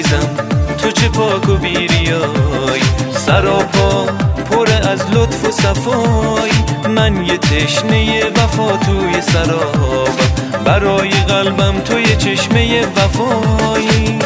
عزیزم تو چه پاک و بیریایی، سراپا پر از لطف و صفایی. من یه تشنه وفا توی سرابم، برای قلبم تو یه چشمه وفایی.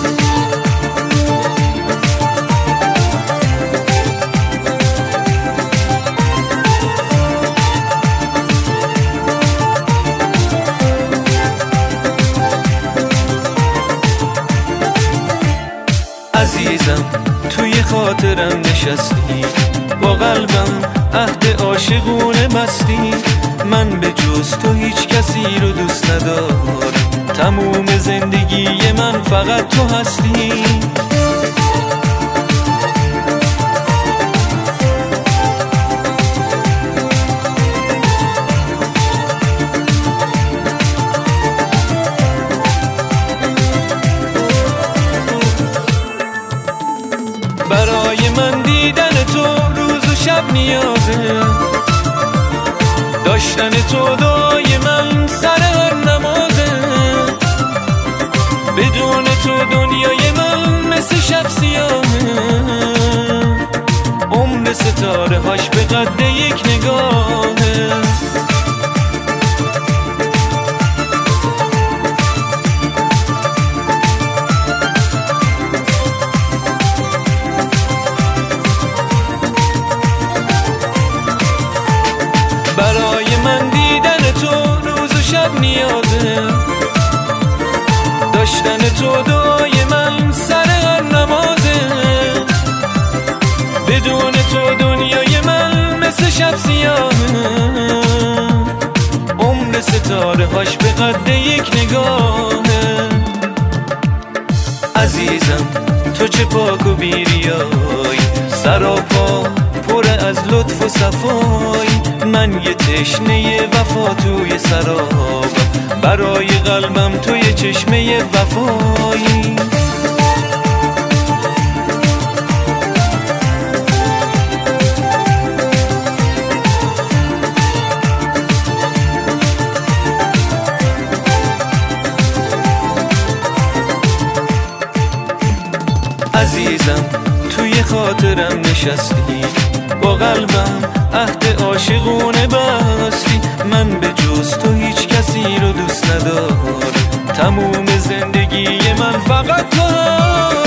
عزیزم توی خاطرم نشستی، با قلبم عهد عاشقونه بستی. من به جز تو هیچ کسی رو دوست ندارم، تموم زندگی من فقط تو هستی. برای من دیدن تو روز و شب نیازه، داشتن تو دعای من سر هر نمازه. بدون تو دنیای من مثل شب سیاهه، عمر ستاره هاش به قد یک نگاهه. برای من دیدن تو روز و شب نیازه، داشتن تو دعای من سر هر نمازه. بدون تو دنیای من مثل شب سیاهه، عمر ستاره هاش به قد یک نگاهه. عزیزم تو چه پاک و بیریایی، سراپا پر از لطف و صفایی. من یه تشنه وفا توی سرابم، برای قلبم تو یه چشمه وفایی. عزیزم توی خاطرم نشستی، با قلبم عهد عاشقونه بستی. من به جز تو هیچ کسی رو دوست ندارم، تموم زندگی من فقط تو.